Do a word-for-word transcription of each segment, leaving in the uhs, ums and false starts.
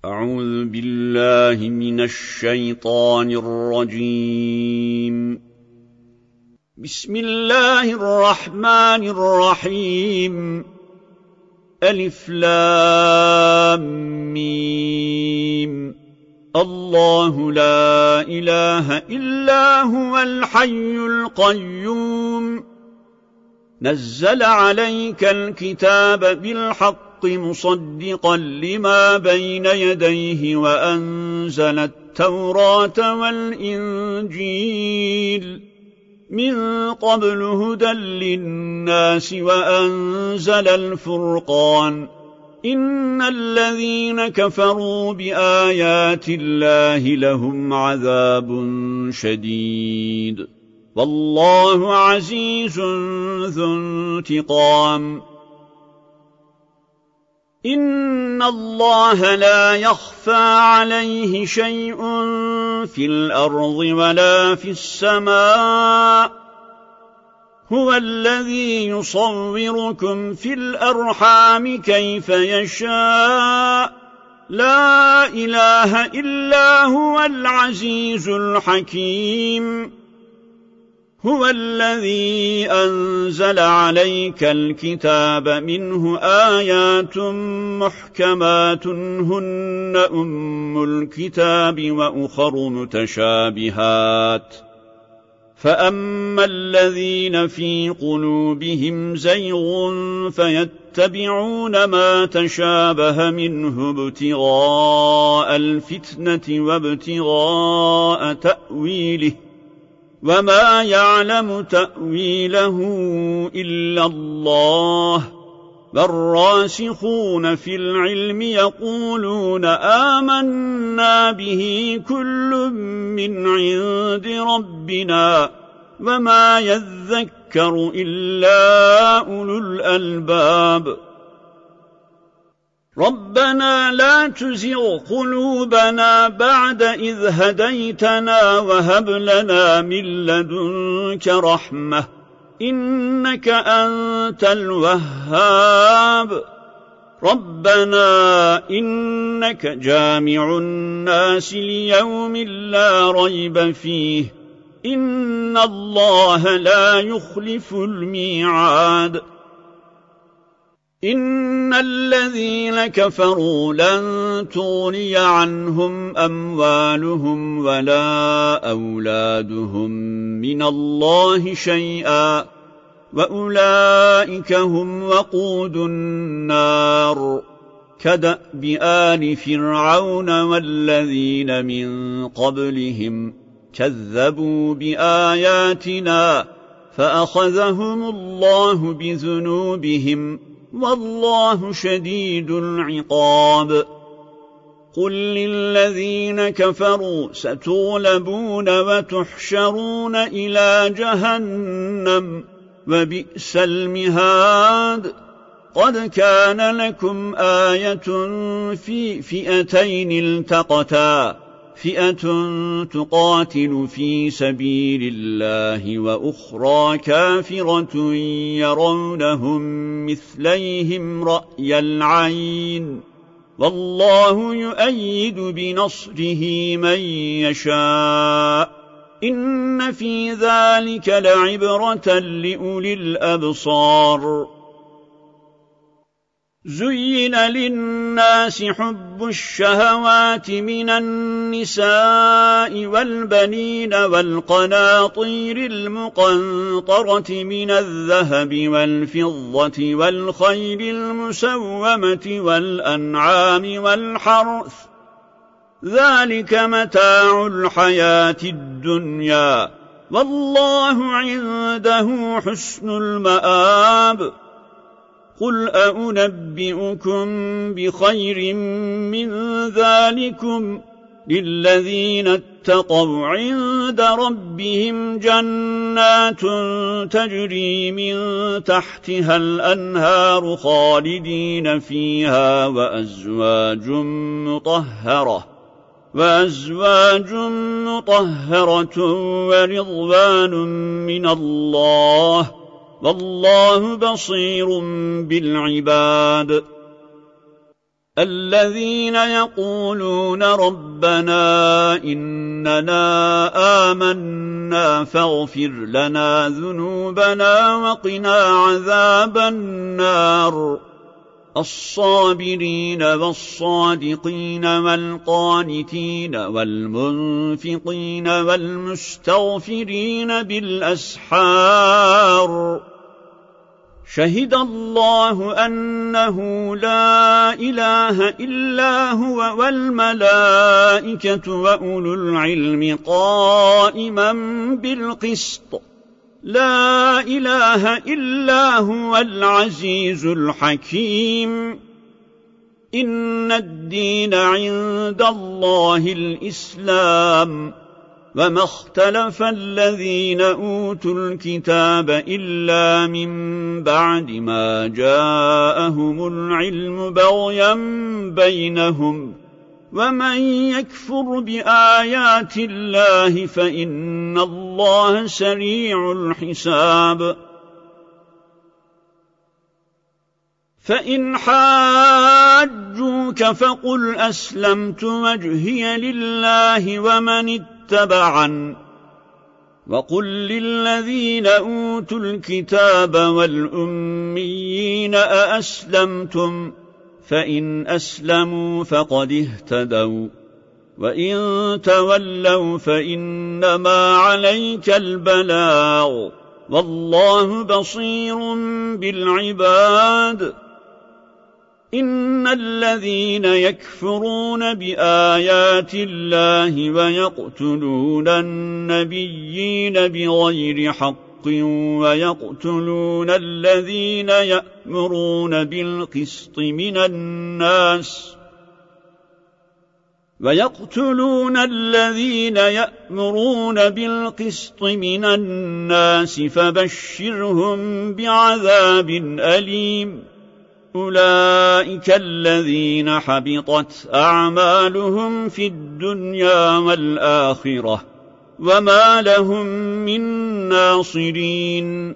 أعوذ بالله من الشيطان الرجيم. بسم الله الرحمن الرحيم. ألف لام ميم. الله لا إله إلا هو الحي القيوم. نزل عليك الكتاب بالحق مصدقا لما بين يديه وأنزل التوراة والإنجيل من قبل هدى للناس وأنزل الفرقان. إن الذين كفروا بآيات الله لهم عذاب شديد والله عزيز ذو انتقام. إن الله لا يخفى عليه شيء في الأرض ولا في السماء. هو الذي يصوركم في الأرحام كيف يشاء. لا إله إلا هو العزيز الحكيم. هو الذي أنزل عليك الكتاب منه آيات محكمات هن أم الكتاب وأخر متشابهات. فأما الذين في قلوبهم زيغ فيتبعون ما تشابه منه ابتغاء الفتنة وابتغاء تأويله وما يعلم تأويله إلا الله. والراسخون في العلم يقولون آمنا به كل من عند ربنا وما يذكر إلا أولو الألباب. ربنا لا تزغ قلوبنا بعد إذ هديتنا وهب لنا من لدنك رحمة إنك أنت الوهاب. ربنا إنك جامع الناس ليوم لا ريب فيه إن الله لا يخلف الميعاد. إن الذين كفروا لن تغني عنهم أموالهم ولا أولادهم من الله شيئا وأولئك هم وقود النار. كدأب آل فرعون والذين من قبلهم كذبوا بآياتنا فأخذهم الله بذنوبهم والله شديد العقاب. قل للذين كفروا ستغلبون وتحشرون إلى جهنم وبئس المهاد. قد كان لكم آية في فئتين التقتا فئة تقاتل في سبيل الله وأخرى كافرة يرونهم مثليهم رأي العين والله يؤيد بنصره من يشاء. إن في ذلك لعبرة لأولي الأبصار. زين للناس حب الشهوات من النساء والبنين والقناطير المقنطرة من الذهب والفضة والخيل المسومة والأنعام والحرث ذلك متاع الحياة الدنيا والله عنده حسن المآب. قل أنبئكم بخير من ذلكم للذين اتقوا عند ربهم جنات تجري من تحتها الأنهار خالدين فيها وأزواج مطهرة وأزواج مطهرة ورضوان من الله والله بصير بالعباد. الذين يقولون ربنا إننا آمنا فاغفر لنا ذنوبنا وقنا عذاب النار الصابرين والصادقين والقانتين والمنفقين والمستغفرين بالأسحار شهد الله أنه لا إله إلا هو والملائكة وأولو العلم قائما بالقسط لا إله إلا هو العزيز الحكيم إن الدين عند الله الإسلام وما اختلف الذين أوتوا الكتاب إلا من بعد ما جاءهم العلم بغيا بينهم ومن يكفر بآيات الله فإن الله سريع الحساب فإن حاجوك فقل أسلمت وجهي لله ومن اتبعن وقل للذين أوتوا الكتاب والأميين أأسلمتم فإن أسلموا فقد اهتدوا وإن تولوا فإنما عليك البلاغ والله بصير بالعباد إن الذين يكفرون بآيات الله ويقتلون النبيين بغير حق ويقتلون الذين يأمرون بالقسط من الناس ويقتلون الذين يأمرون بالقسط من الناس فبشرهم بعذاب أليم أولئك الذين حبطت أعمالهم في الدنيا والآخرة وما لهم من ناصرين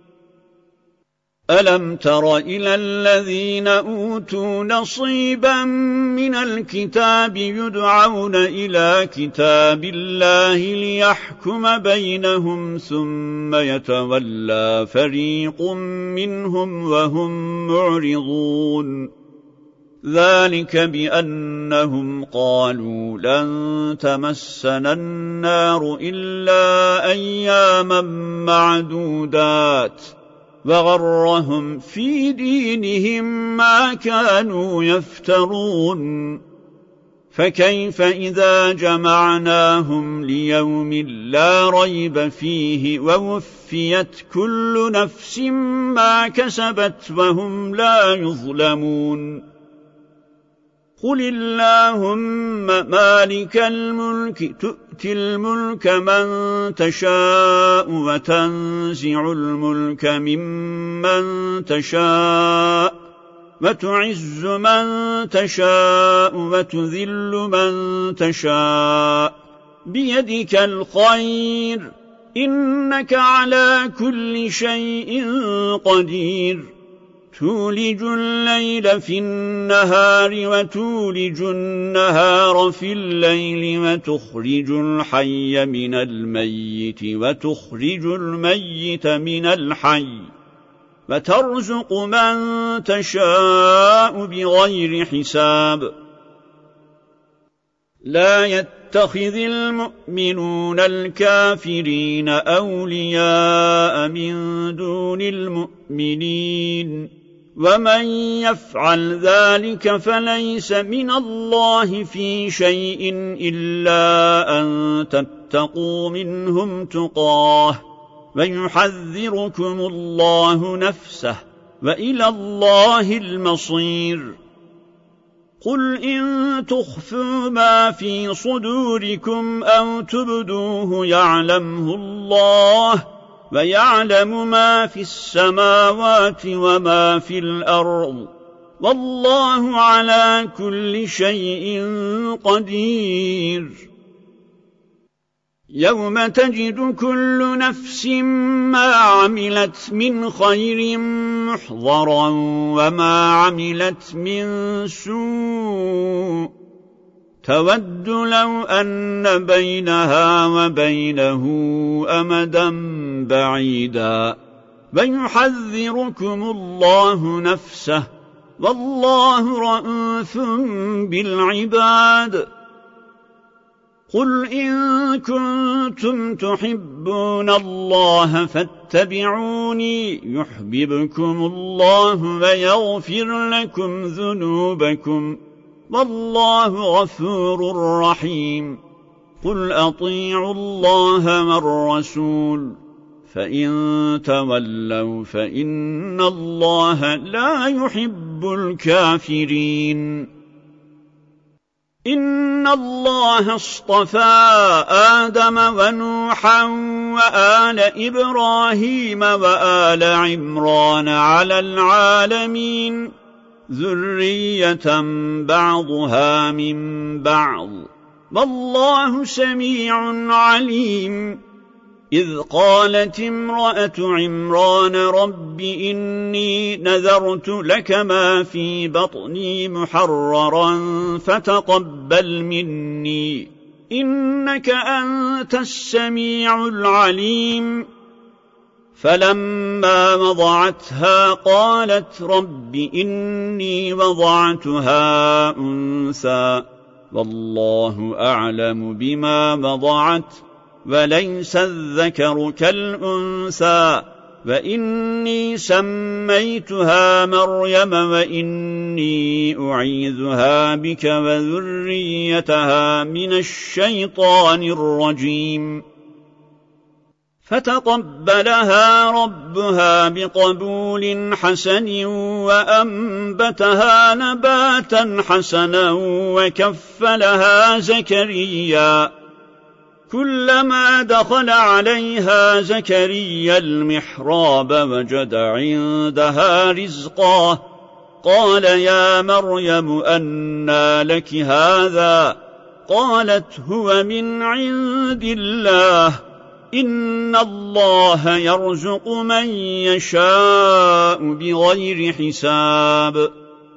ألم تر إلى الذين أوتوا نصيبا من الكتاب يدعون إلى كتاب الله ليحكم بينهم ثم يتولى فريق منهم وهم معرضون ذلك بأنهم قالوا لن تمسنا النار إلا أياما معدودات وغرهم في دينهم ما كانوا يفترون فكيف إذا جمعناهم ليوم لا ريب فيه ووفيت كل نفس ما كسبت وهم لا يظلمون قل اللهم مالك الملك تؤتي الملك من تشاء وتنزع الملك ممن تشاء وتعز من تشاء وتذل من تشاء بيدك الخير إنك على كل شيء قدير تولج الليل في النهار وتولج النهار في الليل وتخرج الحي من الميت وتخرج الميت من الحي وترزق من تشاء بغير حساب لا يتخذ المؤمنون الكافرين أولياء من دون المؤمنين ومن يفعل ذلك فليس من الله في شيء إلا أن تتقوا منهم تقاه ويحذركم الله نفسه وإلى الله المصير قل إن تخفوا ما في صدوركم أو تبدوه يعلمه الله ويعلم ما في السماوات وما في الأرض والله على كل شيء قدير يوم تجد كل نفس ما عملت من خير محضرا وما عملت من سوء تود لو أن بينها وبينه أمدا بعيدا ويحذركم الله نفسه والله رءوف بالعباد قل إن كنتم تحبون الله فاتبعوني يحببكم الله ويغفر لكم ذنوبكم والله غفور رحيم قل أطيعوا الله والرسول فإن تولوا فإن الله لا يحب الكافرين إن الله اصطفى آدم ونوحا وآل إبراهيم وآل عمران على العالمين ذرية بعضها من بعض والله سميع عليم إذ قالت امرأة عمران رب إني نذرت لك ما في بطني محررا فتقبل مني إنك أنت السميع العليم فلما وضعتها قالت رب إني وضعتها أنثى والله أعلم بما وضعت وليس الذكر كالأنثى وإني سميتها مريم وإني أعيذها بك وذريتها من الشيطان الرجيم فتقبلها ربها بقبول حسن وأنبتها نباتا حسنا وكفلها زكريا كلما دخل عليها زكريا المحراب وجد عندها رزقا قال يا مريم أنى لك هذا قالت هو من عند الله إن الله يرزق من يشاء بغير حساب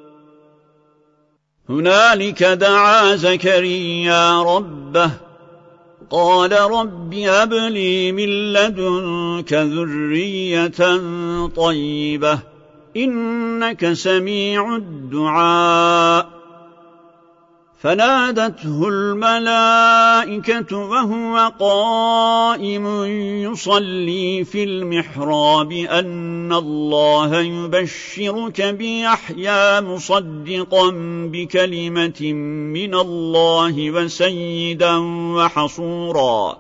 هنالك دعا زكريا ربه قال رب هب لي من لدنك ذرية طيبة إنك سميع الدعاء فنادته الملائكة وهو قائم يصلي في المحراب أن الله يبشرك بيحيى مصدقا بكلمة من الله وسيدا وحصورا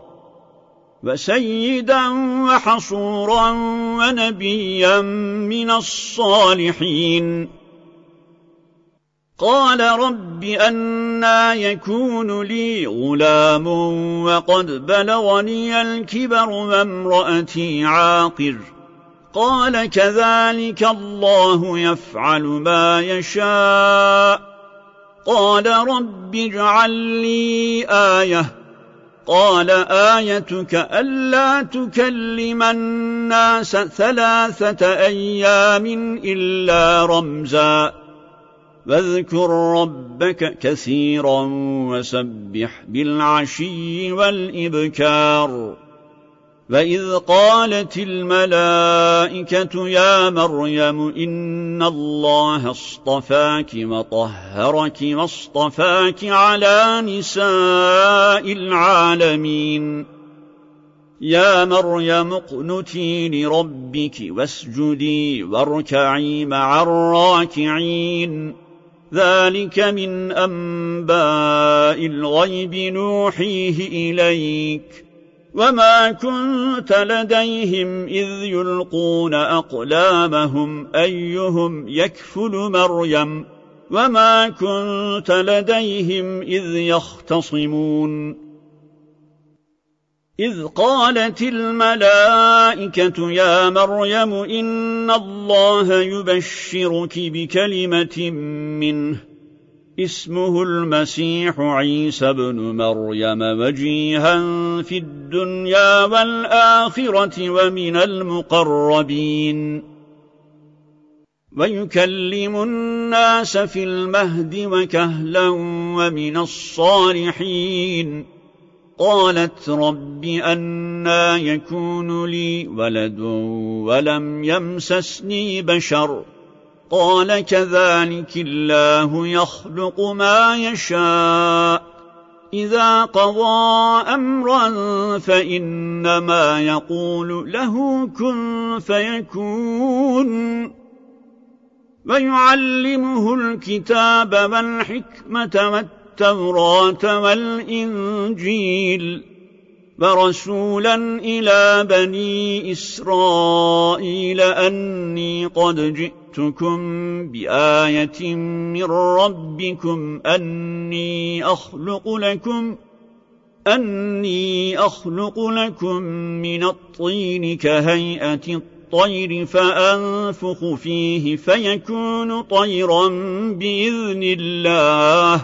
وسيدا وحصورا ونبيا من الصالحين قال رب أنى يكون لي غلام وقد بلغني الكبر وامرأتي عاقر قال كذلك الله يفعل ما يشاء قال رب اجعل لي آية قال آيتك ألا تكلم الناس ثلاثة أيام إلا رمزا واذكر ربك كثيرا وسبح بالعشي والإبكار وإذ قالت الملائكة يا مريم إن الله اصطفاك وطهرك واصطفاك على نساء العالمين يا مريم اقنتي لربك واسجدي واركعي مع الراكعين ذلك من أنباء الغيب نوحيه إليك وما كنت لديهم إذ يلقون أقلامهم أيهم يكفل مريم وما كنت لديهم إذ يختصمون إذ قالت الملائكة يا مريم إن الله يبشرك بكلمة منه اسمه المسيح عيسى بن مريم وجيها في الدنيا والآخرة ومن المقربين ويكلم الناس في المهد وكهلا ومن الصالحين قالت رب أنى يكون لي ولد ولم يمسسني بشر قال كذلك الله يخلق ما يشاء إذا قضى أمرا فإنما يقول له كن فيكون ويعلمه الكتاب والحكمة والتوراة والإنجيل ورسولا إلى بني إسرائيل أني قد جئتكم بآية من ربكم أني أخلق لكم أني أخلق لكم من الطين كهيئة الطير فأنفخ فيه فيكون طيرا بإذن الله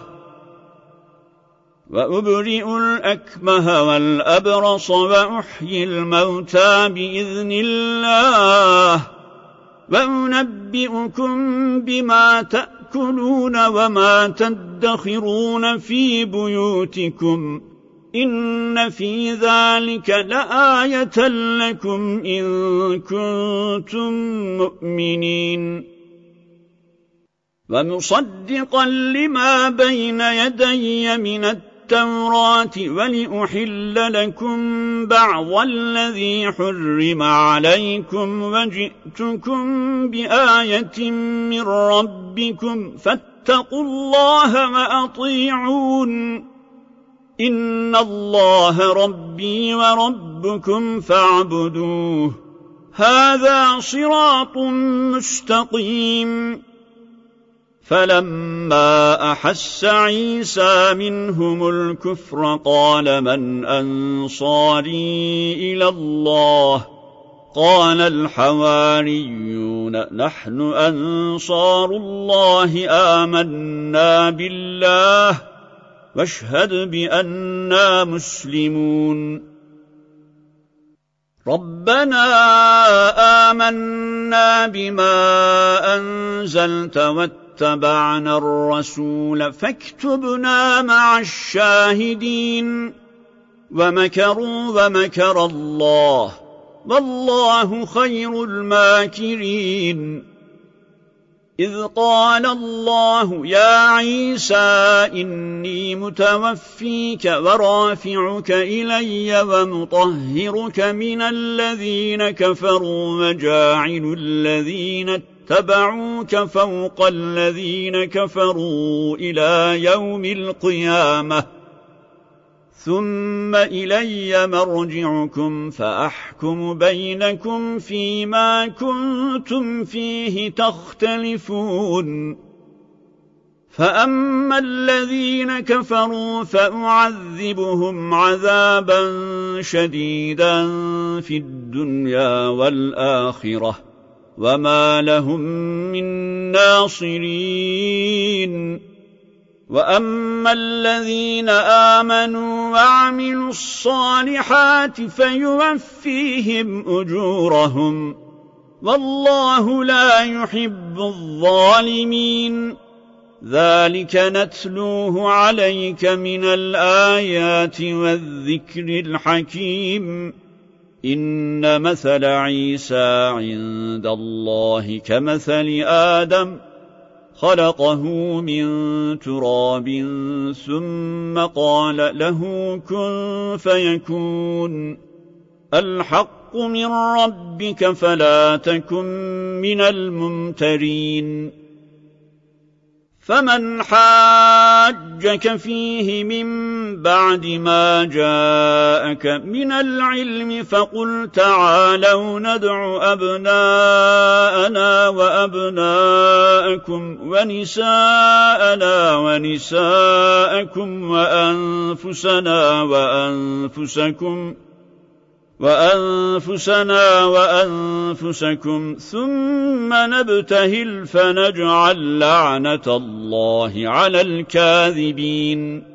وأبرئ الأكمه والأبرص وأحيي الموتى بإذن الله وأنبئكم بما تأكلون وما تدخرون في بيوتكم إن في ذلك لآية لكم إن كنتم مؤمنين ومصدقا لما بين يدي من التوراة ولأحل لكم بعض الذي حرم عليكم وجئتكم بآية من ربكم فاتقوا الله وأطيعون إن الله ربي وربكم فاعبدوه هذا صراط مستقيم فلما أحس عيسى منهم الكفر قال من أنصاري إلى الله قال الحواريون نحن أنصار الله آمنا بالله واشهد بأننا مسلمون ربنا آمنا بما أنزلت واتبعنا الرسول فاكتبنا مع الشاهدين ومكروا ومكر الله والله خير الماكرين إذ قال الله يا عيسى إني متوفيك ورافعك إلي ومطهرك من الذين كفروا وجاعل الذين اتبعوك فوق الذين كفروا إلى يوم القيامة ثم إلي مرجعكم فأحكم بينكم فيما كنتم فيه تختلفون فأما الذين كفروا فأعذبهم عذابا شديدا في الدنيا والآخرة وما لهم من ناصرين وأما الذين آمنوا وعملوا الصالحات فيوفيهم أجورهم والله لا يحب الظالمين ذلك نتلوه عليك من الآيات والذكر الحكيم إن مثل عيسى عند الله كمثل آدم خلقه من تراب ثم قال له كن فيكون الحق من ربك فلا تكن من الممترين فمن حاجك فيه من بعد ما جاءك من العلم فقل تعالوا ندع أبناءنا وأبناءكم ونساءنا ونساءكم وأنفسنا وأنفسكم وأنفسنا وأنفسكم ثم نبتهل فنجعل لعنة الله على الكاذبين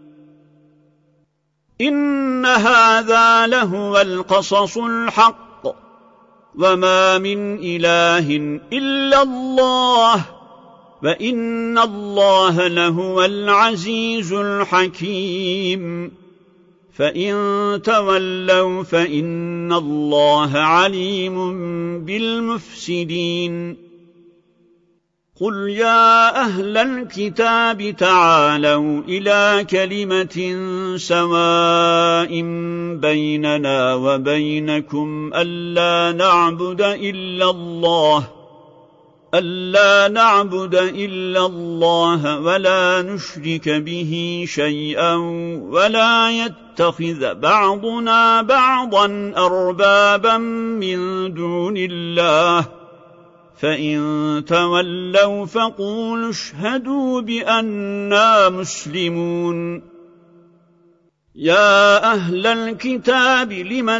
إن هذا لهو القصص الحق وما من إله إلا الله وإن الله لهو العزيز الحكيم فإن تولوا فإن الله عليم بالمفسدين قل يا أهل الكتاب تعالوا إلى كلمة سواء بيننا وبينكم ألا نعبد إلا الله ألا نعبد إلا الله ولا نشرك به شيئا ولا يتخذ بعضنا بعضا أربابا من دون الله فإن تولوا فقولوا اشهدوا بأننا مسلمون يا أهل الكتاب لم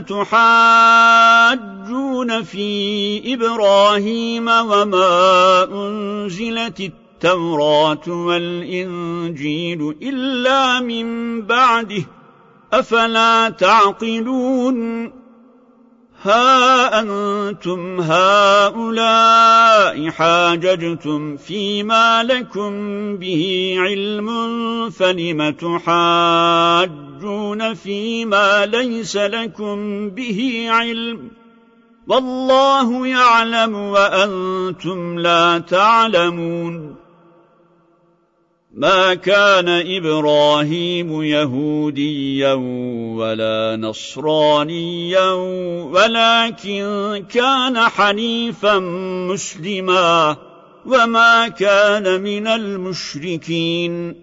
تحاجون في إبراهيم وما أنزلت التوراة والإنجيل إلا من بعده أفلا تعقلون ها أنتم هؤلاء حاججتم فيما لكم به علم فلم تحاجون فيما ليس لكم به علم والله يعلم وأنتم لا تعلمون ما كان إبراهيم يهوديا ولا نصرانيا ولكن كان حنيفا مسلما وما كان من المشركين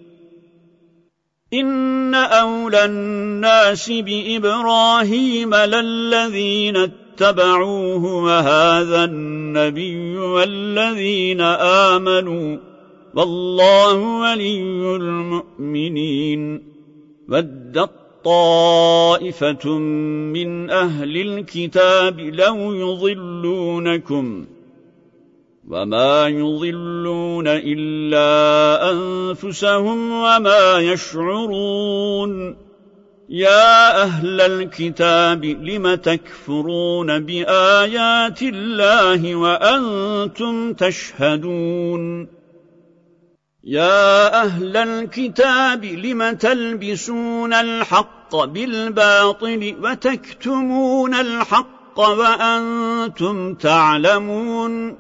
إن أولى الناس بإبراهيم للذين اتبعوه وهذا النبي والذين آمنوا والله ولي المؤمنين ودت طائفة من أهل الكتاب لو يضلونكم وما يضلون إلا أنفسهم وما يشعرون يا أهل الكتاب لم تكفرون بآيات الله وأنتم تشهدون يا أهل الكتاب لم تلبسون الحق بالباطل وتكتمون الحق وأنتم تعلمون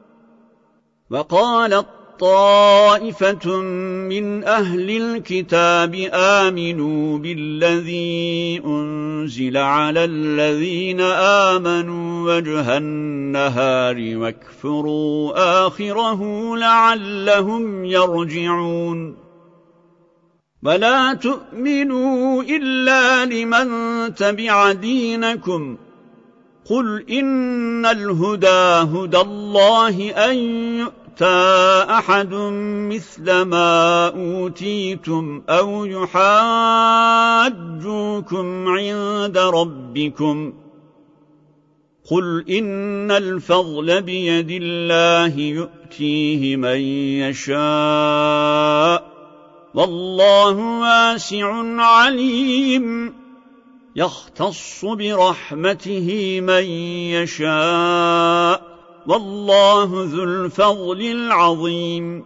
وقالت طائفة من أهل الكتاب آمنوا بالذي أنزل على الذين آمنوا وجه النهار واكفروا آخره لعلهم يرجعون ولا تؤمنوا إلا لمن تبع دينكم قل إن الهدى هدى الله أن يؤمنوا أحد مثل ما أوتيتم أو يحاجوكم عند ربكم قل إن الفضل بيد الله يؤتيه من يشاء والله واسع عليم يختص برحمته من يشاء والله ذو الفضل العظيم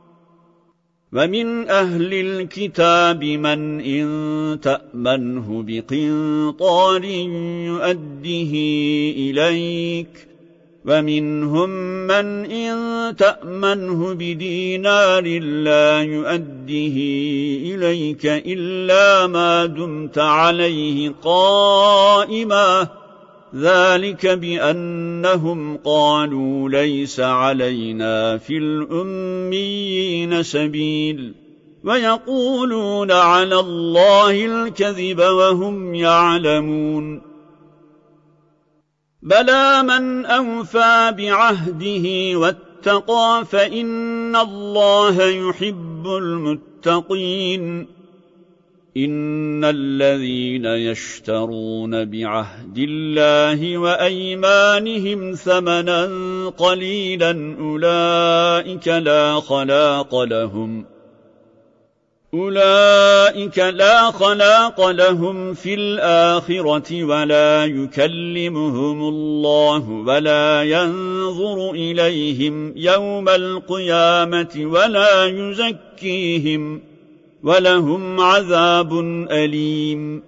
ومن أهل الكتاب من إن تأمنه بقنطار يؤده إليك ومنهم من إن تأمنه بدينار لا يؤده إليك إلا ما دمت عليه قائما ذلك بأنهم قالوا ليس علينا في الأميين سبيل ويقولون على الله الكذب وهم يعلمون بلى من أوفى بعهده واتقى فإن الله يحب المتقين إن الذين يشترون بعهد الله وأيمانهم ثمنا قليلا أولئك لا خلاق لهم أولئك لا خلاق لهم في الآخرة ولا يكلمهم الله ولا ينظر إليهم يوم القيامة ولا يزكيهم ولهم عذاب أليم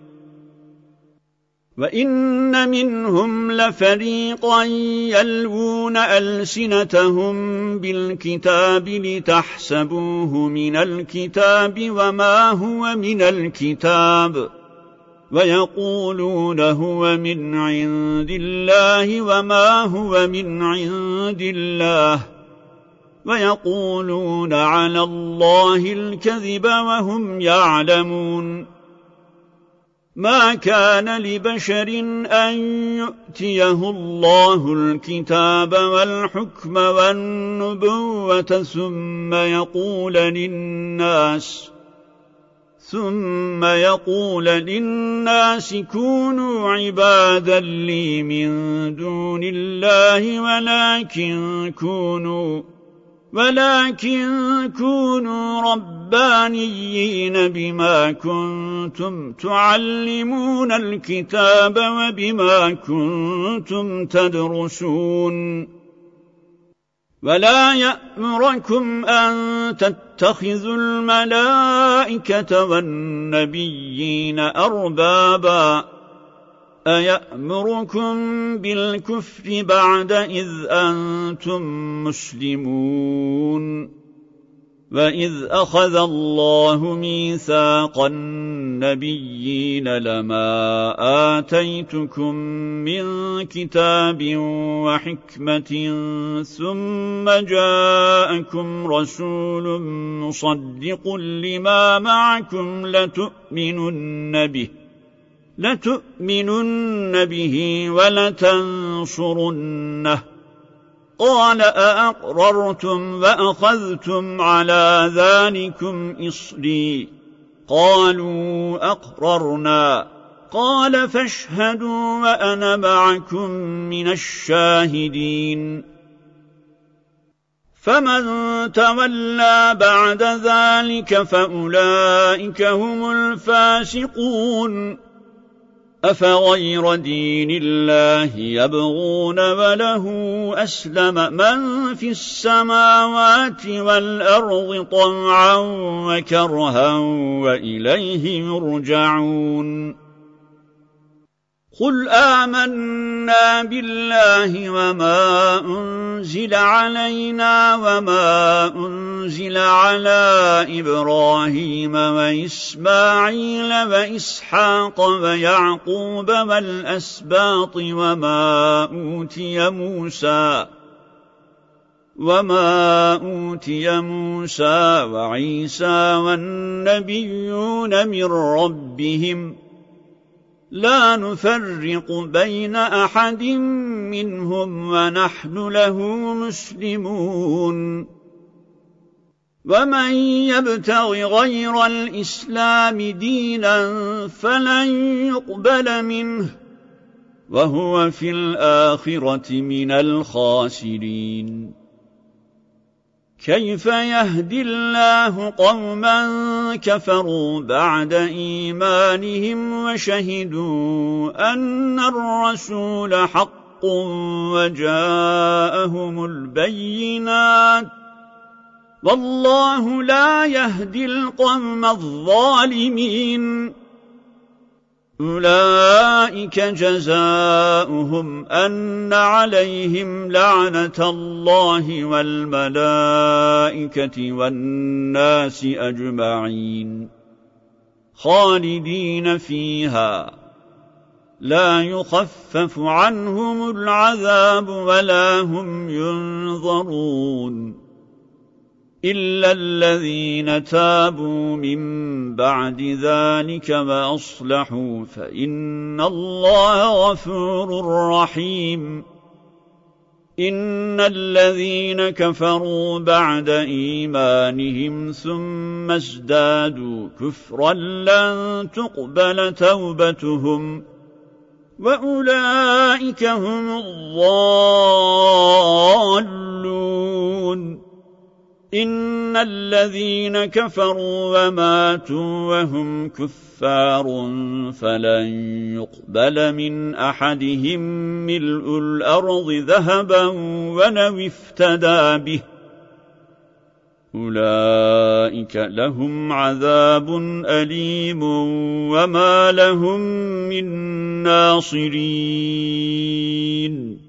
وإن منهم لفريقا يلوون ألسنتهم بالكتاب لتحسبوه من الكتاب وما هو من الكتاب ويقولون هو من عند الله وما هو من عند الله ويقولون على الله الكذب وهم يعلمون ما كان لبشر أن يؤتيه الله الكتاب والحكم والنبوة ثم يقول للناس ثم يقول للناس كونوا عبادا لي من دون الله ولكن كونوا ولكن كونوا ربانيين بما كنتم تعلمون الكتاب وبما كنتم تدرسون ولا يأمركم أن تتخذوا الملائكة والنبيين أربابا أيأمركم بالكفر بعد إذ أنتم مسلمون وإذ أخذ الله ميثاق النبيين لما آتيتكم من كتاب وحكمة ثم جاءكم رسول مصدق لما معكم لتؤمنن به لتؤمنن به ولتنصرنه قال أأقررتم وأخذتم على ذلكم إصري قالوا أقررنا قال فاشهدوا وأنا معكم من الشاهدين فمن تولى بعد ذلك فأولئك هم الفاسقون أفغير دين الله يبغون وله أسلم من في السماوات والأرض طمعا وكرها وإليه يرجعون قل آمنا بالله وما أنزل علينا وما أنزل على إبراهيم وإسماعيل وإسحاق ويعقوب والأسباط وما أوتي موسى وما أوتي موسى وعيسى والنبيون من ربهم لا نفرق بين أحد منهم ونحن له مسلمون ومن يبتغ غير الإسلام دينا فلن يقبل منه وهو في الآخرة من الخاسرين كيف يهدي الله قوما كفروا بعد إيمانهم وشهدوا أن الرسول حق وجاءهم البينات والله لا يهدي القوم الظالمين أولئك جزاؤهم أن عليهم لعنة الله والملائكة والناس أجمعين خالدين فيها لا يخفف عنهم العذاب ولا هم ينظرون إلا الذين تابوا من بعد ذلك وأصلحوا فإن الله غفور رحيم إن الذين كفروا بعد إيمانهم ثم ازدادوا كفرا لن تقبل توبتهم وأولئك هم الضالون إن الذين كفروا وماتوا وهم كفار فلن يقبل من أحدهم ملء الأرض ذهبا ولو افتدى به أولئك لهم عذاب أليم وما لهم من ناصرين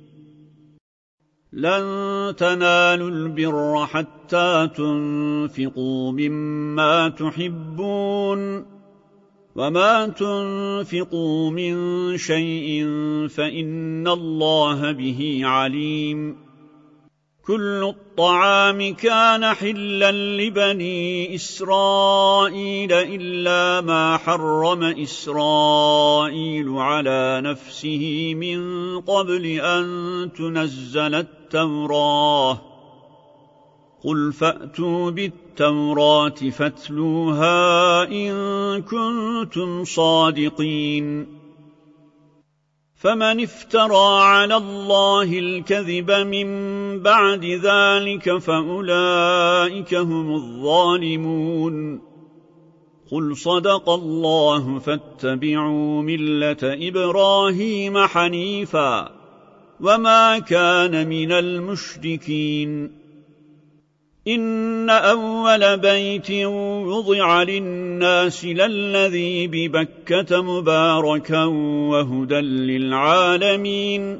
لن تنالوا البر حتى تنفقوا مما تحبون وما تنفقوا من شيء فإن الله به عليم كل الطعام كان حلا لبني إسرائيل إلا ما حرم إسرائيل على نفسه من قبل أن تنزل التوراة قل فأتوا بالتوراة فاتلوها إن كنتم صادقين فمن افترى على الله الكذب من بعد ذلك فأولئك هم الظالمون قل صدق الله فاتبعوا ملة إبراهيم حنيفا وما كان من المشركين إن أول بيت وضع للناس للذي ببكة مباركا وهدى للعالمين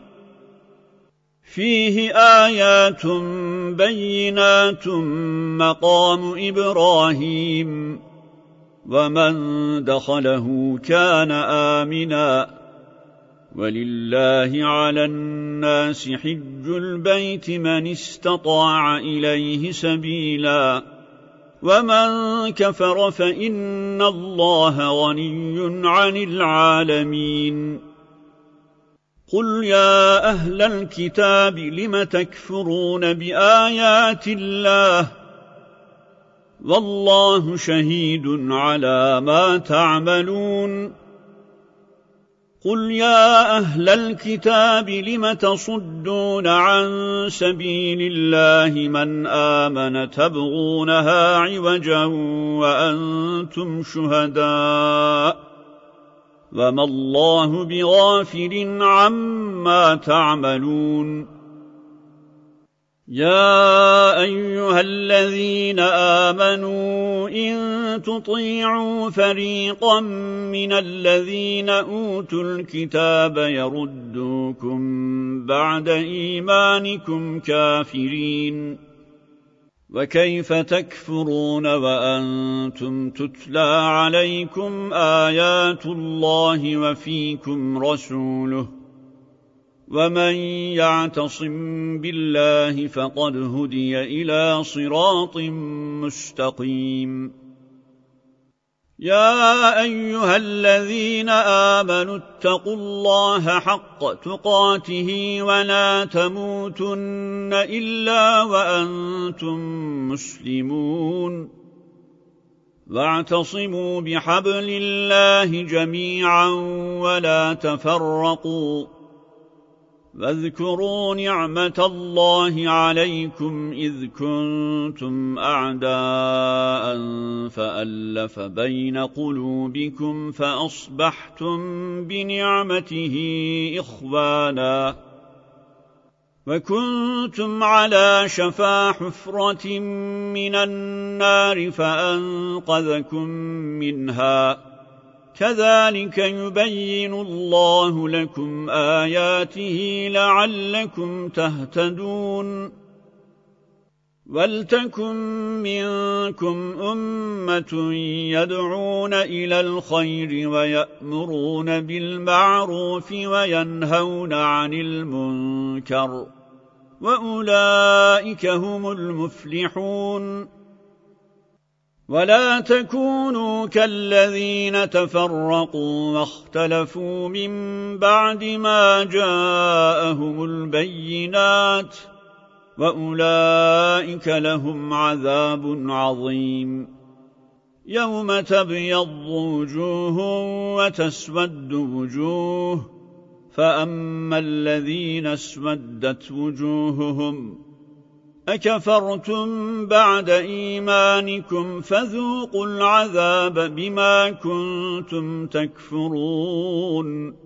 فيه آيات بينات مقام إبراهيم ومن دخله كان آمنا ولله على الناس حج البيت من استطاع إليه سبيلا ومن كفر فإن الله غني عن العالمين قل يا أهل الكتاب لم تكفرون بآيات الله والله شهيد على ما تعملون قل يا أهل الكتاب لم تصدون عن سبيل الله من آمن تبغونها عوجا وأنتم شهداء وما الله بغافل عما تعملون يا أيها الذين آمنوا إن تطيعوا فريقا من الذين أوتوا الكتاب يردوكم بعد إيمانكم كافرين وكيف تكفرون وأنتم تتلى عليكم آيات الله وفيكم رسوله ومن يعتصم بالله فقد هدي إلى صراط مستقيم يا أيها الذين آمنوا اتقوا الله حق تقاته ولا تموتن إلا وأنتم مسلمون واعتصموا بحبل الله جميعا ولا تفرقوا واذكروا نعمة الله عليكم إذ كنتم أعداء فألف بين قلوبكم فأصبحتم بنعمته إخوانا وكنتم على شفا حفرة من النار فأنقذكم منها كذلك يبين الله لكم آياته لعلكم تهتدون ولتكن منكم أمة يدعون إلى الخير ويأمرون بالمعروف وينهون عن المنكر وأولئك هم المفلحون ولا تكونوا كالذين تفرقوا واختلفوا من بعد ما جاءهم البينات وأولئك لهم عذاب عظيم يوم تبيض وجوه وتسود وجوه فأما الذين اسودت وجوههم أكفرتم بعد إيمانكم فذوقوا العذاب بما كنتم تكفرون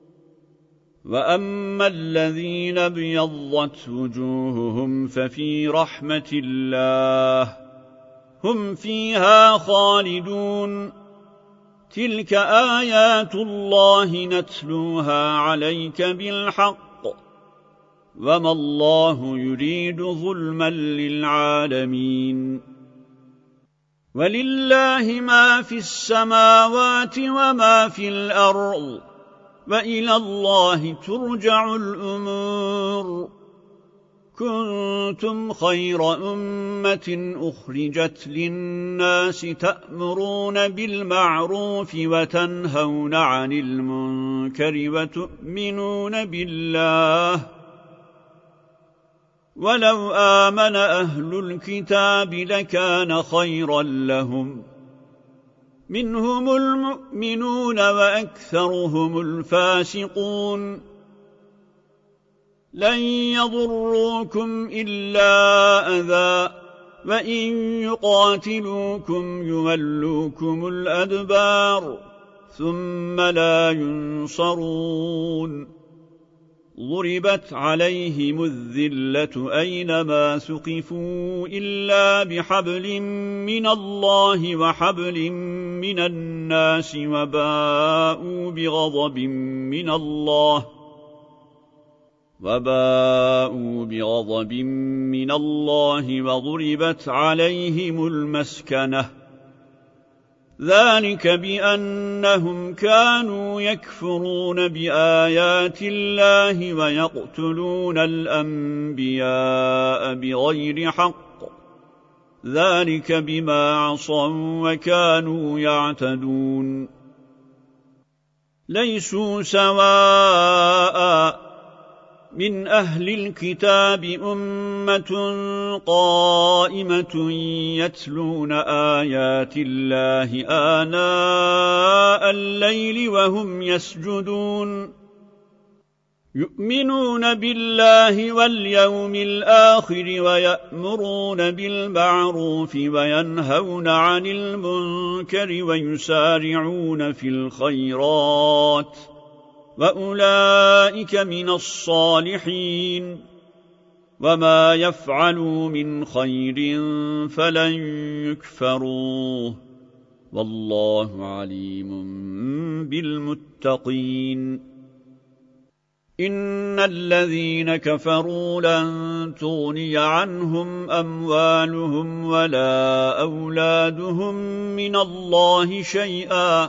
وأما الذين ابيضت وجوههم ففي رحمة الله هم فيها خالدون تلك آيات الله نتلوها عليك بالحق وما الله يريد ظلما للعالمين ولله ما في السماوات وما في الأرض وإلى الله ترجع الأمور كنتم خير أمة أخرجت للناس تأمرون بالمعروف وتنهون عن المنكر وتؤمنون بالله ولو آمن أهل الكتاب لكان خيرا لهم منهم المؤمنون وأكثرهم الفاسقون لن يضروكم إلا أذى وإن يقاتلوكم يولوكم الأدبار ثم لا ينصرون ضربت عليهم الذلة أينما ثقفوا إلا بحبل من الله وحبل من الناس وباءوا بغضب من الله وباءوا بغضب من الله وضربت عليهم المسكنة ذلك بأنهم كانوا يكفرون بآيات الله ويقتلون الأنبياء بغير حق ذلك بما عصوا وكانوا يعتدون ليسوا سواء من أهل الكتاب أمة قائمة يتلون آيات الله آناء الليل وهم يسجدون يؤمنون بالله واليوم الآخر ويأمرون بالمعروف وينهون عن المنكر ويسارعون في الخيرات وأولئك من الصالحين وما يفعلوا من خير فلن يكفروه والله عليم بالمتقين إن الذين كفروا لن تغني عنهم أموالهم ولا أولادهم من الله شيئا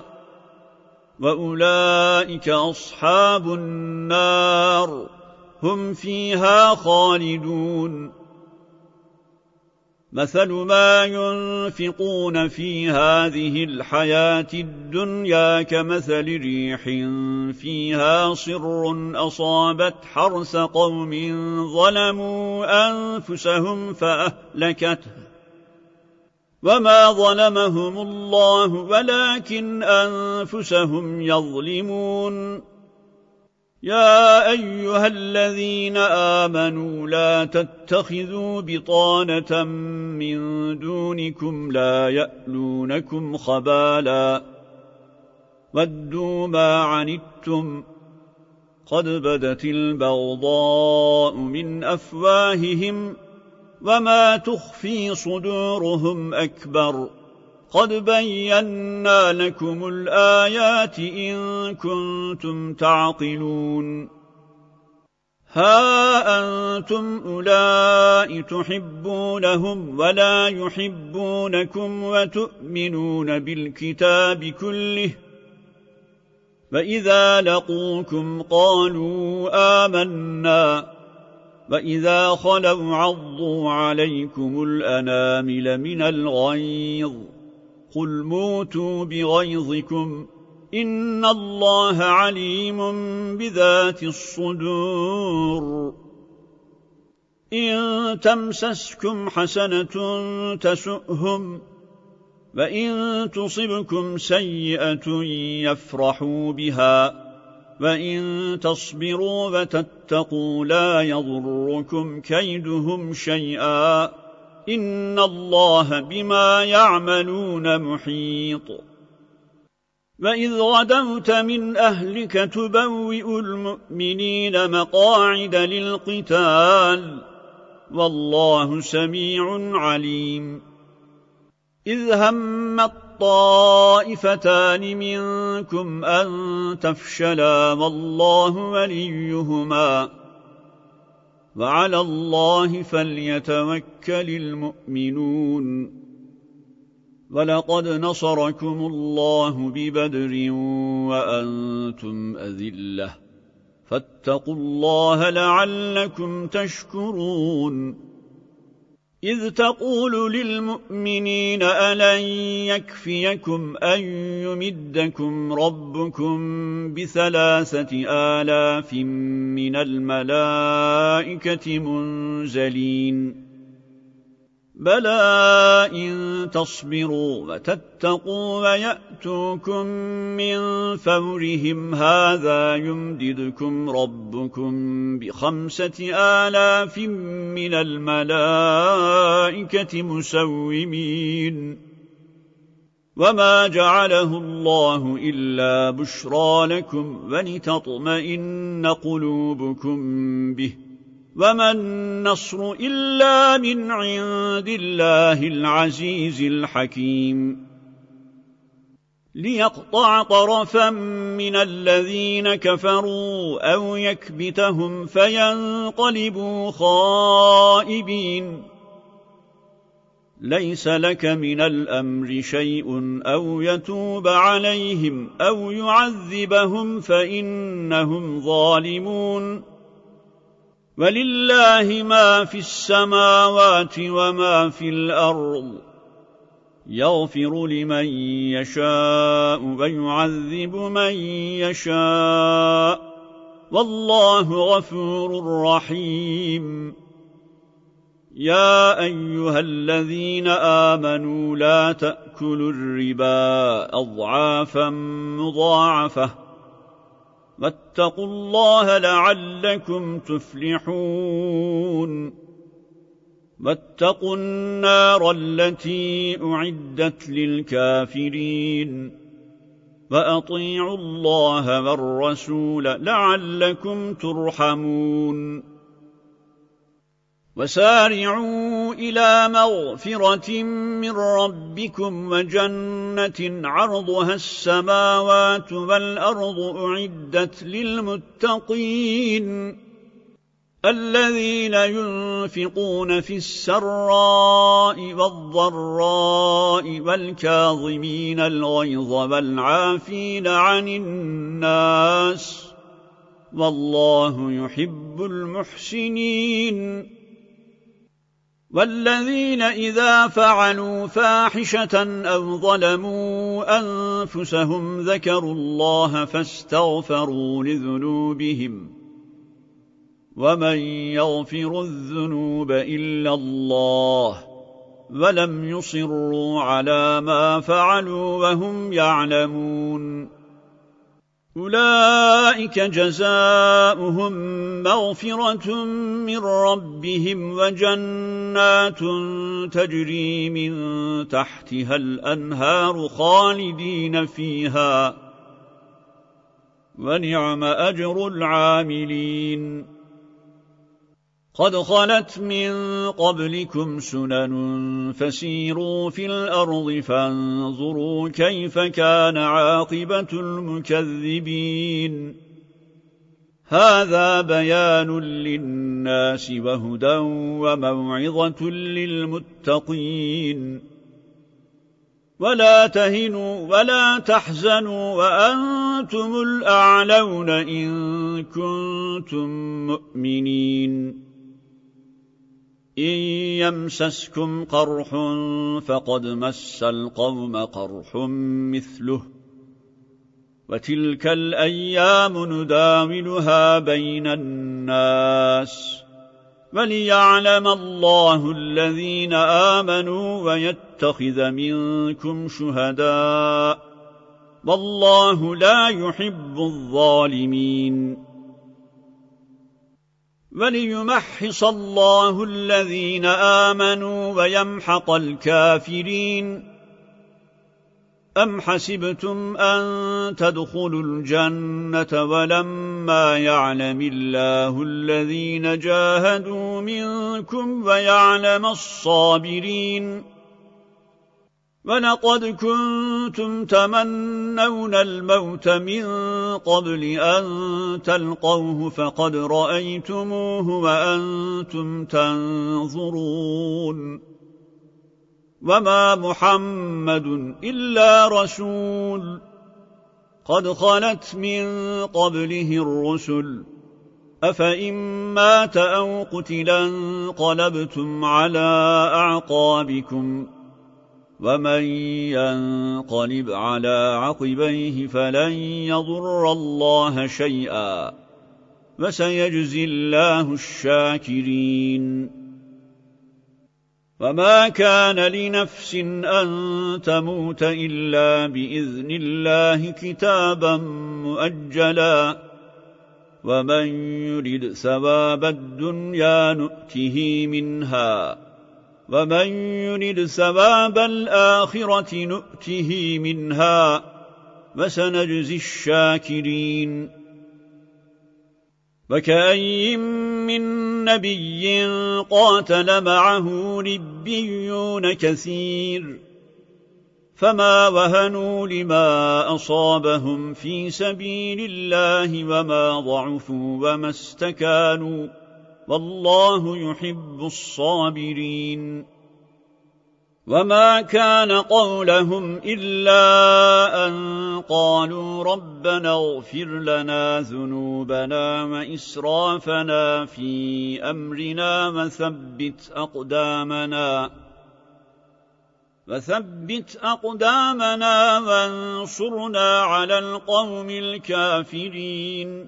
وأولئك أصحاب النار هم فيها خالدون مثل ما ينفقون في هذه الحياة الدنيا كمثل ريح فيها صر أصابت حرث قوم ظلموا أنفسهم فأهلكته وما ظلمهم الله ولكن أنفسهم يظلمون يا أيها الذين آمنوا لا تتخذوا بطانة من دونكم لا يألونكم خبالا ودوا ما عنتم قد بدت البغضاء من أفواههم وما تخفي صدورهم أكبر قد بينا لكم الآيات إن كنتم تعقلون ها أنتم أولئك تحبونهم ولا يحبونكم وتؤمنون بالكتاب كله فإذا لقوكم قالوا آمنا وإذا خلوا عضوا عليكم الأنامل من الغيظ قل موتوا بغيظكم إن الله عليم بذات الصدور إن تمسسكم حسنة تسؤهم وإن تصبكم سيئة يفرحوا بها وإن تصبروا وتتقوا لا يضركم كيدهم شيئا إن الله بما يعملون محيط وإذ غدوت من أهلك تبوئ المؤمنين مقاعد للقتال والله سميع عليم إذ هم الطائفتان منكم أن تفشلا والله وليهما وعلى الله فليتوكل المؤمنون ولقد نصركم الله ببدر وأنتم أذلة فاتقوا الله لعلكم تشكرون إذ تقول للمؤمنين ألن يكفيكم أن يمدكم ربكم بثلاثة آلاف من الملائكة منزلين بلى إن تصبروا وتتقوا ويأتوكم من فورهم هذا يمددكم ربكم بخمسة آلاف من الملائكة مسومين وما جعله الله إلا بشرى لكم ولتطمئن قلوبكم به وما النصر إلا من عند الله العزيز الحكيم ليقطع طرفا من الذين كفروا أو يكبتهم فينقلبوا خائبين ليس لك من الأمر شيء أو يتوب عليهم أو يعذبهم فإنهم ظالمون ولله ما في السماوات وما في الأرض يغفر لمن يشاء ويعذب من يشاء والله غفور رحيم يا أيها الذين آمنوا لا تأكلوا الربا أضعافا مضاعفة واتقوا الله لعلكم تفلحون واتقوا النار التي أعدت للكافرين وأطيعوا الله والرسول لعلكم ترحمون وسارعوا إلى مغفرة من ربكم وجنة عرضها السماوات والأرض أعدت للمتقين الذين ينفقون في السراء والضراء والكاظمين الغيظ والعافين عن الناس والله يحب المحسنين والذين إذا فعلوا فاحشة أو ظلموا أنفسهم ذكروا الله فاستغفروا لذنوبهم ومن يغفر الذنوب إلا الله ولم يصروا على ما فعلوا وهم يعلمون أولئك جزاؤهم مغفرة من ربهم وجنات تجري من تحتها الأنهار خالدين فيها ونعم أجر العاملين قد خلت من قبلكم سنن فسيروا في الأرض فانظروا كيف كان عاقبة المكذبين هذا بيان للناس وهدى وموعظة للمتقين ولا تهنوا ولا تحزنوا وأنتم الأعلون إن كنتم مؤمنين إن يمسسكم قرح فقد مس القوم قرح مثله وتلك الأيام نداولها بين الناس وليعلم الله الذين آمنوا ويتخذ منكم شهداء والله لا يحب الظالمين وليمحص الله الذين آمنوا ويمحق الكافرين أم حسبتم أن تدخلوا الجنة ولما يعلم الله الذين جاهدوا منكم ويعلم الصابرين ولقد كنتم تمنون الموت من قبل أن تلقوه فقد رأيتموه وأنتم تنظرون وما محمد إلا رسول قد خلت من قبله الرسل أفإن مات أو قتلا انقلبتم على أعقابكم ومن ينقلب على عقبيه فلن يضر الله شيئا وسيجزي الله الشاكرين وما كان لنفس أن تموت إلا بإذن الله كتابا مؤجلا ومن يرد ثواب الدنيا نؤته منها ومن يرد ثواب الآخرة نؤته منها وسنجزي الشاكرين وكأي من نبي قاتل معه ربيون كثير فما وهنوا لما أصابهم في سبيل الله وما ضعفوا وما استكانوا والله يحب الصابرين وما كان قولهم إلا أن قالوا ربنا اغفر لنا ذنوبنا وإسرافنا في أمرنا وثبت أقدامنا وثبت أقدامنا وانصرنا على القوم الكافرين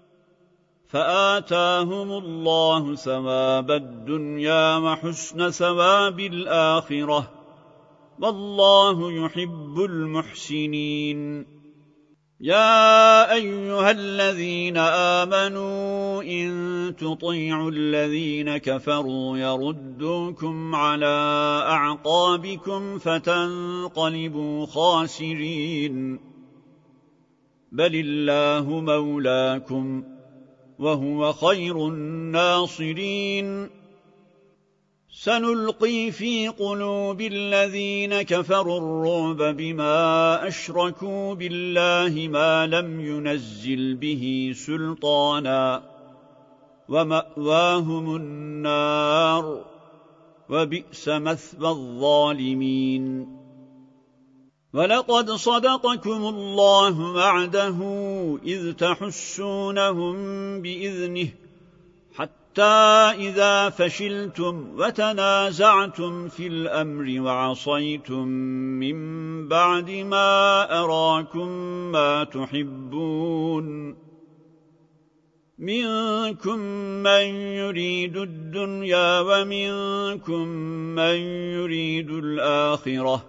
فآتاهم الله ثواب الدنيا وحسن ثواب الآخرة والله يحب المحسنين يا أيها الذين آمنوا إن تطيعوا الذين كفروا يردوكم على أعقابكم فتنقلبوا خاسرين بل الله مولاكم وهو خير الناصرين سنلقي في قلوب الذين كفروا الرعب بما أشركوا بالله ما لم ينزل به سلطانا ومأواهم النار وبئس مثوى الظالمين ولقد صدقكم الله وعده إذ تحسونهم بإذنه حتى إذا فشلتم وتنازعتم في الأمر وعصيتم من بعد ما أراكم ما تحبون منكم من يريد الدنيا ومنكم من يريد الآخرة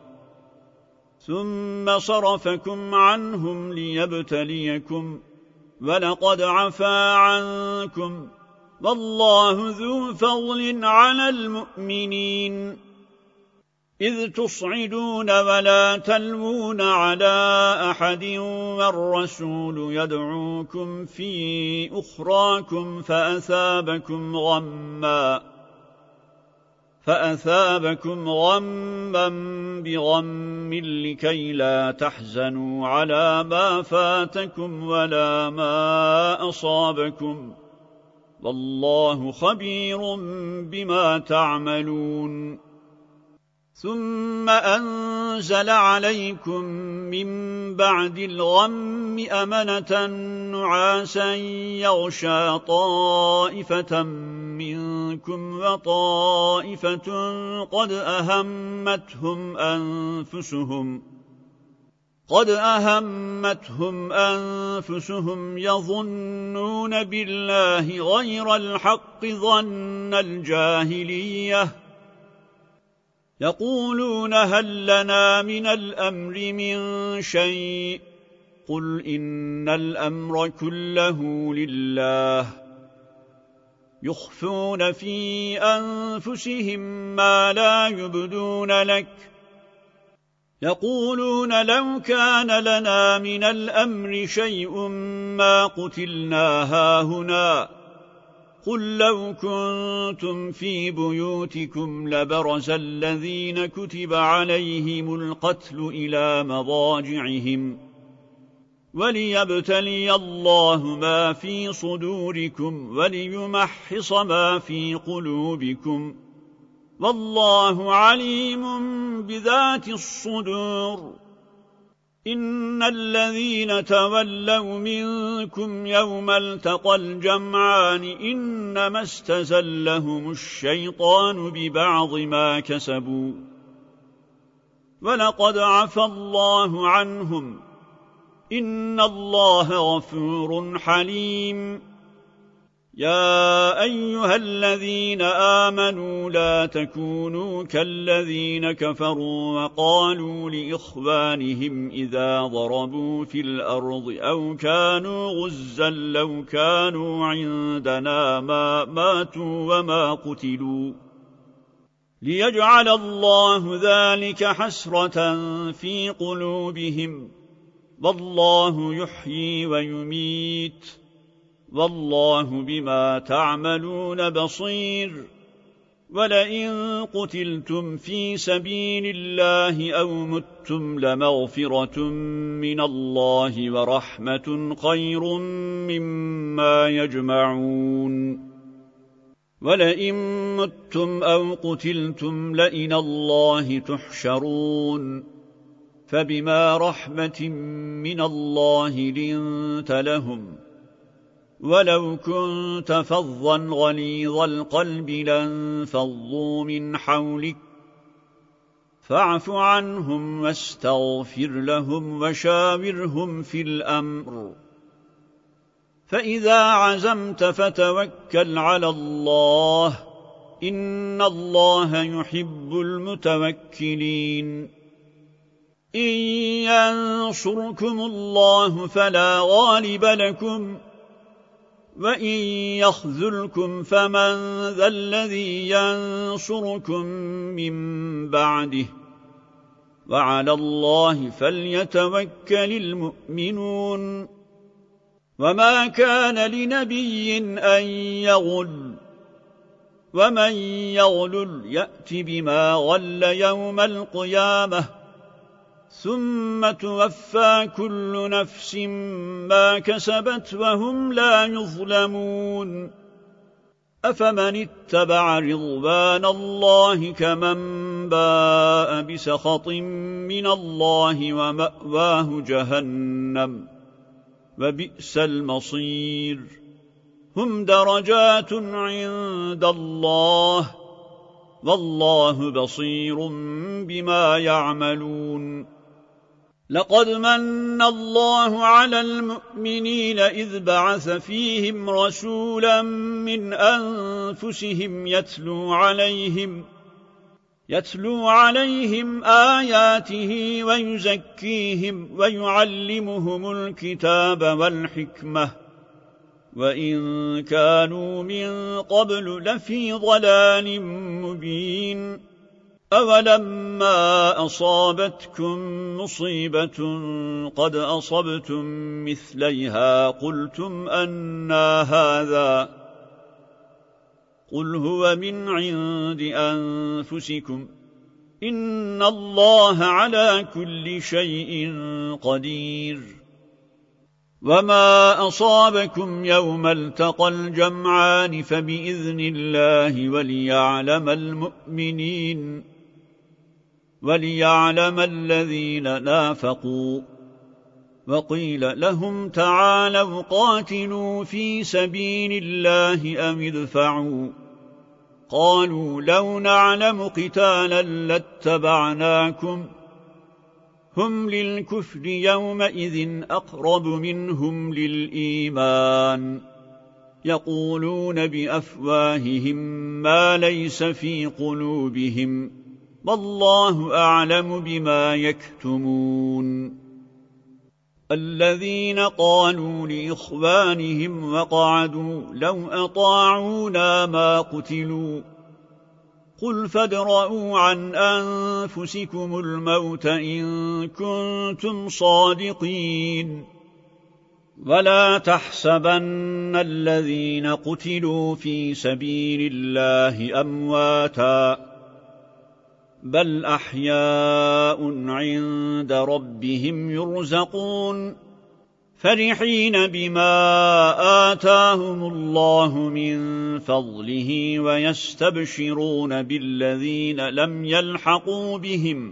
ثم صرفكم عنهم ليبتليكم ولقد عفا عنكم والله ذو فضل على المؤمنين إذ تصعدون ولا تلوون على أحد والرسول يدعوكم في أخراكم فأثابكم غمّا فأثابكم غمّا بغم لكي لا تحزنوا على ما فاتكم ولا ما أصابكم والله خبير بما تعملون ثم أنزل عليكم من بعد الغم أمنة نعاسا يغشى طائفة منكم وطائفة قد أهمتهم أنفسهم قد أهمتهم أنفسهم يظنون بالله غير الحق ظن الجاهلية يقولون هل لنا من الأمر من شيء قل إن الأمر كله لله يخفون في أنفسهم ما لا يبدون لك يقولون لو كان لنا من الأمر شيء ما قتلنا هاهنا قل لو كنتم في بيوتكم لبرز الذين كتب عليهم القتل إلى مضاجعهم وليبتلي الله ما في صدوركم وليمحص ما في قلوبكم والله عليم بذات الصدور إن الذين تولوا منكم يوم التقى الجمعان إنما استزلهم الشيطان ببعض ما كسبوا ولقد عفى الله عنهم إن الله غفور حليم يا أيها الذين آمنوا لا تكونوا كالذين كفروا وقالوا لإخوانهم إذا ضربوا في الأرض أو كانوا غزا لو كانوا عندنا ما ماتوا وما قتلوا ليجعل الله ذلك حسرة في قلوبهم والله يحيي ويميت والله بما تعملون بصير ولئن قتلتم في سبيل الله أو متم لمغفرة من الله ورحمة خير مما يجمعون ولئن متم أو قتلتم لإلى الله تحشرون فبما رحمة من الله لنت لهم ولو كنت فظا غليظ القلب لانفضوا من حولك فاعف عنهم واستغفر لهم وشاورهم في الأمر فإذا عزمت فتوكل على الله إن الله يحب المتوكلين إن ينصركم الله فلا غالب لكم وإن يخذلكم فمن ذا الذي ينصركم من بعده وعلى الله فليتوكل المؤمنون وما كان لنبي أن يغل ومن يغلل يأت بما غل يوم القيامة ثم توفى كل نفس ما كسبت وهم لا يظلمون أفمن اتبع رضوان الله كمن باء بسخط من الله ومأواه جهنم وبئس المصير هم درجات عند الله والله بصير بما يعملون لقد من الله على المؤمنين إذ بعث فيهم رسولا من أنفسهم يتلو عليهم يتلو عليهم آياته ويزكيهم ويعلمهم الكتاب والحكمة وإن كانوا من قبل لفي ضلال مبين أولما أصابتكم مصيبة قد أصبتم مثليها قلتم أنى هذا قل هو من عند أنفسكم إن الله على كل شيء قدير وما أصابكم يوم التقى الجمعان فبإذن الله وليعلم المؤمنين وليعلم الذين نافقوا وقيل لهم تعالوا قاتلوا في سبيل الله أم ادفعوا قالوا لو نعلم قتالا لاتبعناكم هم للكفر يومئذ أقرب منهم للإيمان يقولون بأفواههم ما ليس في قلوبهم والله أعلم بما يكتمون الذين قالوا لإخوانهم وقعدوا لو أطاعونا ما قتلوا قل فادرءوا عن أنفسكم الموت إن كنتم صادقين ولا تحسبن الذين قتلوا في سبيل الله أمواتا بل أحياء عند ربهم يرزقون فرحين بما آتاهم الله من فضله ويستبشرون بالذين لم يلحقوا بهم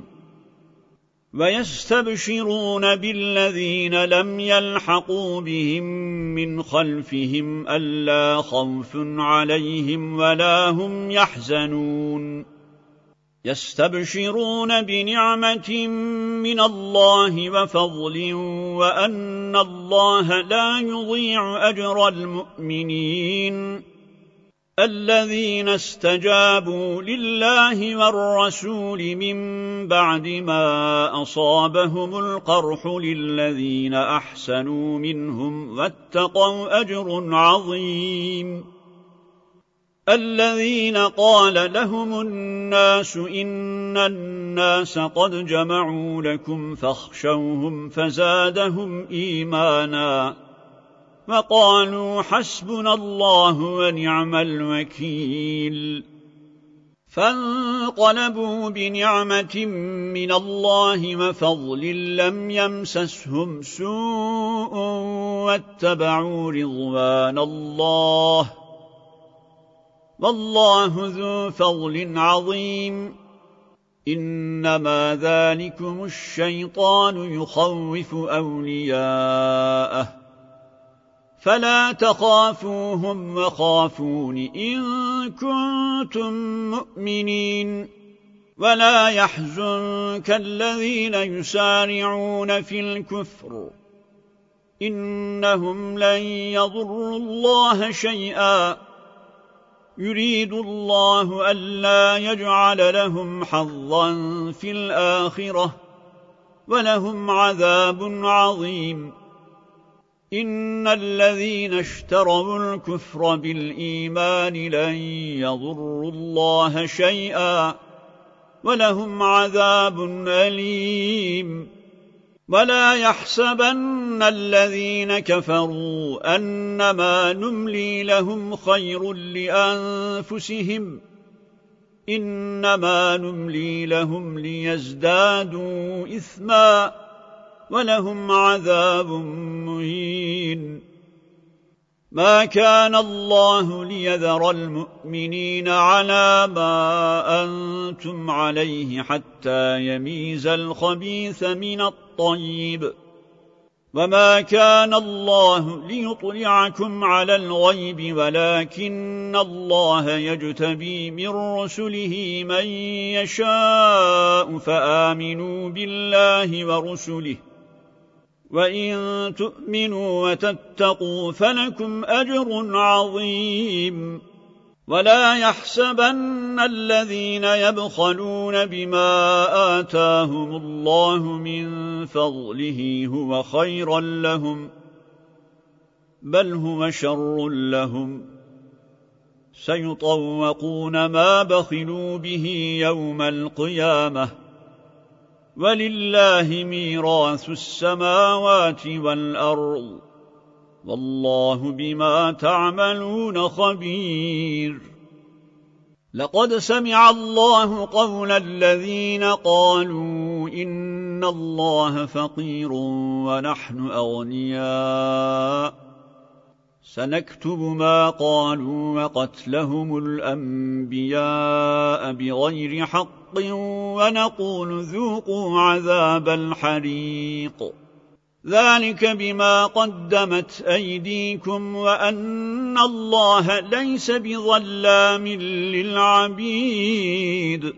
ويستبشرون بالذين لم يلحقوا بهم من خلفهم ألا خوف عليهم ولا هم يحزنون يستبشرون بنعمة من الله وفضل وأن الله لا يضيع أجر المؤمنين الذين استجابوا لله والرسول من بعد ما أصابهم القرح للذين أحسنوا منهم واتقوا أجر عظيم الذين قال لهم الناس إن الناس قد جمعوا لكم فاخشوهم فزادهم إيمانا وقالوا حسبنا الله ونعم الوكيل فانقلبوا بنعمة من الله وفضل لم يمسسهم سوء واتبعوا رضوان الله والله ذو فضل عظيم إنما ذلكم الشيطان يخوف أولياءه فلا تخافوهم وخافون إن كنتم مؤمنين ولا يحزنك الذين يسارعون في الكفر إنهم لن يضروا الله شيئا يريد الله ألا يجعل لهم حظا في الآخرة ولهم عذاب عظيم إن الذين اشتروا الكفر بالإيمان لن يضروا الله شيئا ولهم عذاب أليم ولا يحسبن الذين كفروا أنما نملي لهم خير لأنفسهم إنما نملي لهم ليزدادوا إثما ولهم عذاب مهين ما كان الله ليذر المؤمنين على ما أنتم عليه حتى يميز الخبيث من الطيب وما كان الله ليطلعكم على الغيب ولكن الله يجتبي من رسله من يشاء فآمنوا بالله ورسله وإن تؤمنوا وتتقوا فلكم أجر عظيم ولا يحسبن الذين يبخلون بما آتاهم الله من فضله هو خيرا لهم بل هو شر لهم سيطوقون ما بخلوا به يوم القيامة ولله ميراث السماوات والأرض والله بما تعملون خبير لقد سمع الله قول الذين قالوا إن الله فقير ونحن أغنياء سنكتب ما قالوا وقتلهم الأنبياء بغير حق ونقول ذوقوا عذاب الحريق ذلك بما قدمت أيديكم وأن الله ليس بظلام للعبيد.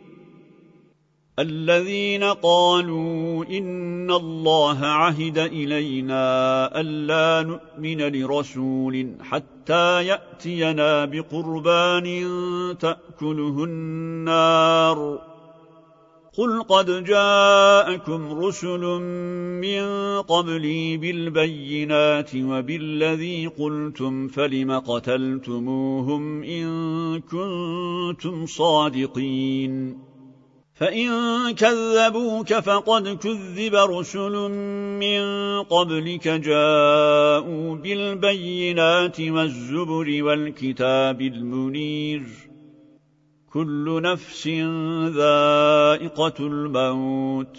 الذين قالوا إن الله عهد إلينا ألا نؤمن لرسول حتى يأتينا بقربان تأكله النار قل قد جاءكم رسل من قبلي بالبينات وبالذي قلتم فلم قتلتموهم إن كنتم صادقين فإن كذبوك فقد كذب رسل من قبلك جاءوا بالبينات والزبر والكتاب المنير كل نفس ذائقة الموت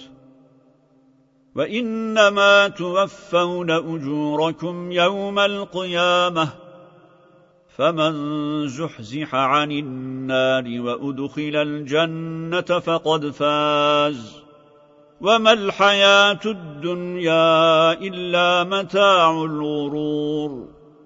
وإنما توفون أجوركم يوم القيامة فمن زحزح عن النار وأدخل الجنة فقد فاز وما الحياة الدنيا إلا متاع الغرور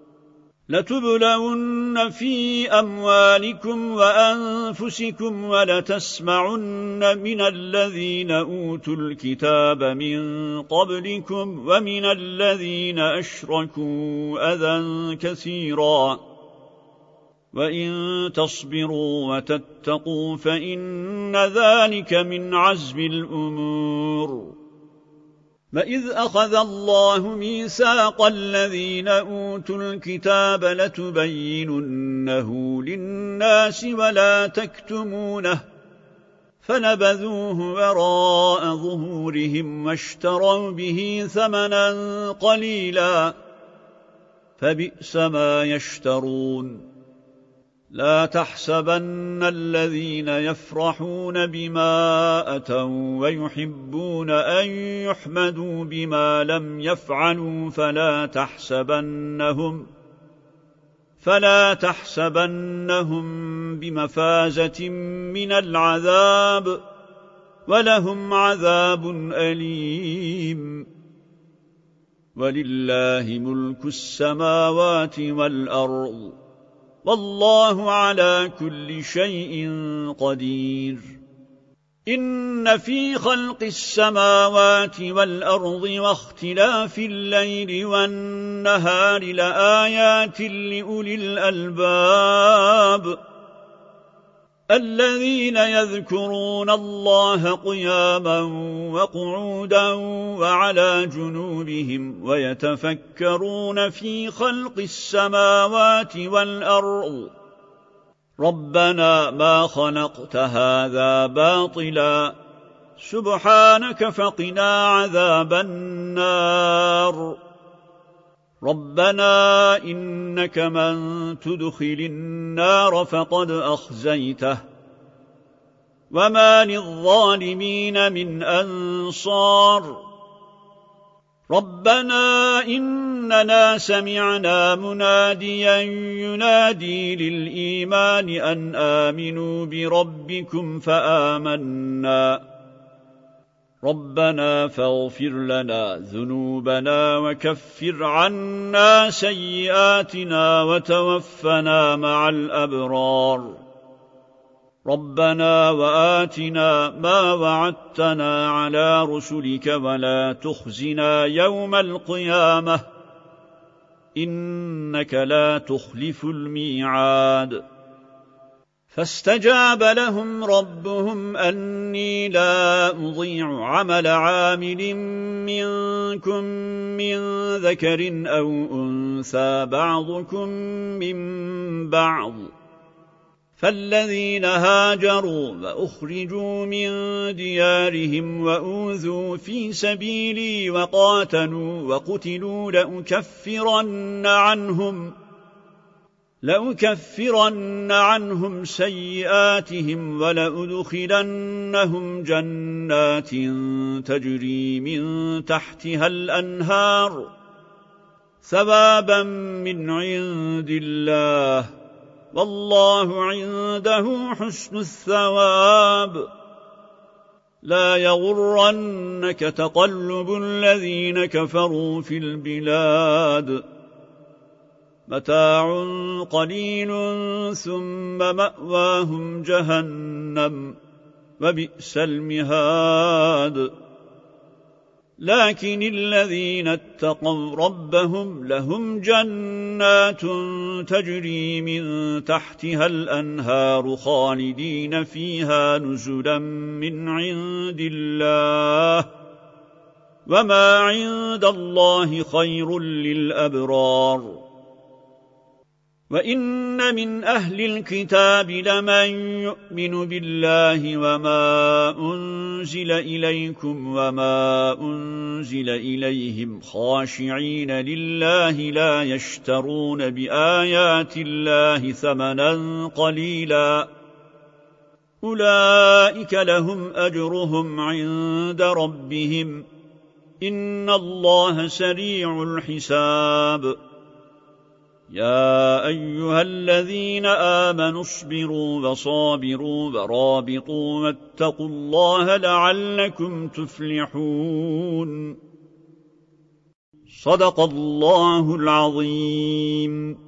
لتبلون في أموالكم وأنفسكم ولتسمعن من الذين أوتوا الكتاب من قبلكم ومن الذين أشركوا أذى كثيرا وإن تصبروا وتتقوا فإن ذلك من عزم الأمور وإذ أخذ الله ميثاق الذين أوتوا الكتاب لتبيننه للناس ولا تكتمونه فنبذوه وراء ظهورهم واشتروا به ثمنا قليلا فبئس ما يشترون لا تحسبن الذين يفرحون بما أتوا ويحبون أن يحمدوا بما لم يفعلوا فلا تحسبنهم فلا تحسبنهم بمفازة من العذاب ولهم عذاب أليم ولله ملك السماوات والأرض والله على كل شيء قدير إن في خلق السماوات والأرض واختلاف الليل والنهار لآيات لأولي الألباب الذين يذكرون الله قياما وقعودا وعلى جنوبهم ويتفكرون في خلق السماوات والأرض ربنا ما خلقت هذا باطلا سبحانك فقنا عذاب النار ربنا إنك من تدخل النار فقد أخزيته وما للظالمين من أنصار ربنا إننا سمعنا مناديا ينادي للإيمان أن آمنوا بربكم فآمنا ربنا فاغفر لنا ذنوبنا وكفر عنا سيئاتنا وتوفنا مع الأبرار ربنا وآتنا ما وعدتنا على رسلك ولا تخزنا يوم القيامة إنك لا تخلف الميعاد فاستجاب لهم ربهم أني لا أضيع عمل عامل منكم من ذكر أو أنثى بعضكم من بعض فالذين هاجروا وأخرجوا من ديارهم وأوذوا في سبيلي وقاتلوا وقتلوا لأكفرن عنهم لأكفرن عنهم سيئاتهم ولأدخلنهم جنات تجري من تحتها الأنهار ثوابا من عند الله والله عنده حسن الثواب لا يغرنك تقلب الذين كفروا في البلاد متاع قليل ثم مأواهم جهنم وبئس المهاد لكن الذين اتقوا ربهم لهم جنات تجري من تحتها الأنهار خالدين فيها نزلا من عند الله وما عند الله خير للأبرار وإن من أهل الكتاب لمن يؤمن بالله وما أنزل إليكم وما أنزل إليهم خاشعين لله لا يشترون بآيات الله ثمنا قليلا أولئك لهم أجرهم عند ربهم إن الله سريع الحساب يا أيها الذين آمنوا اصبروا وصابروا ورابطوا واتقوا الله لعلكم تفلحون صدق الله العظيم.